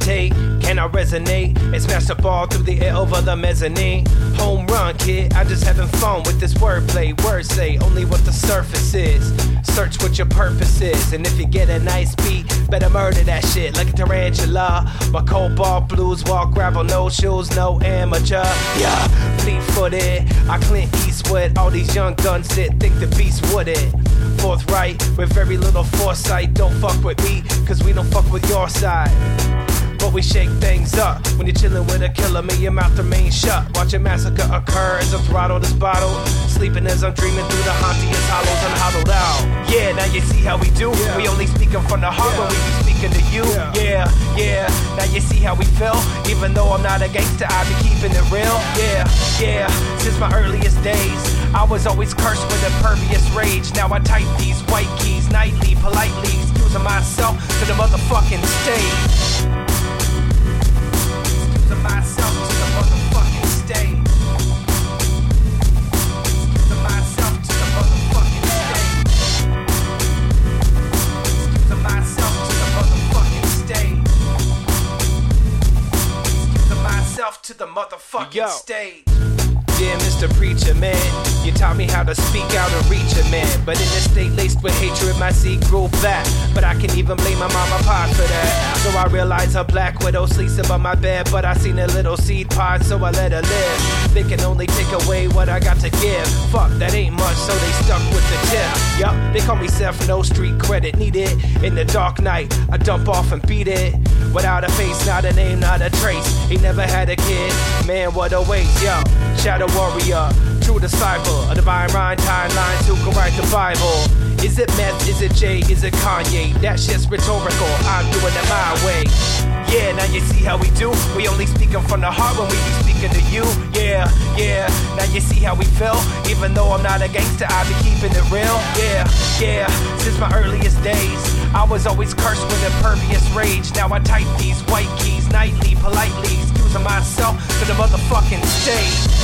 hesitate. Can I resonate and smash the ball through the air over the mezzanine? Home run, kid, I'm just having fun with this wordplay. Words say only what the surface is. Search what your purpose is, and if you get a nice beat, better murder that shit like a tarantula. My cold ball blues, walk gravel, no shoes, no amateur. Yeah, fleet-footed, I Clint Eastwood. All these young guns that think the beast would it. Forthright, with very little foresight. Don't fuck with me, cause we don't fuck with your side. But we shake things up. When you're chillin' with a killer, may your mouth remain shut. Watch a massacre occur as I throttle this bottle. Sleeping as I'm dreaming through the hauntiest hollows and hollowed out. Yeah, now you see how we do. Yeah. We only speaking from the heart when we be speaking to you. Yeah, now you see how we feel. Even though I'm not a gangster, I be keeping it real. Yeah, since my earliest days, I was always cursed with impervious rage. Now I type these white keys nightly, politely excusing myself to the motherfucking stage. Myself to the motherfucking stage. Excusing myself to the motherfucking stage. Excusing myself to the motherfucking stage. Excusing myself to the motherfucking stage. Dear Mr. Preacher Man, you taught me how to speak out and reach a man. But in this state laced with hatred, my seed grew back. But I can even blame my mama pod for that. So I realize a black widow sleeps above my bed. But I seen a little seed pod, so I let her live. They can only take away what I got to give. Fuck, that ain't much, so they stuck with the tip. Yup, they call me Seth, no street credit needed. In the dark night, I dump off and beat it. Without a face, not a name, not a trace. He never had a kid, man, what a waste, yo. Shadow warrior, true disciple, a divine rhyme timeline who can write the Bible. Is it meth, is it Jay, is it Kanye? That shit's rhetorical, I'm doing it my way. Yeah, now you see how we do. We only speaking from the heart when we be speaking to you. Yeah, now you see how we feel. Even though I'm not a gangster, I be keeping it real. Yeah, since my earliest days, I was always cursed with impervious rage. Now I type these white keys nightly, politely excusing myself to the motherfucking stage.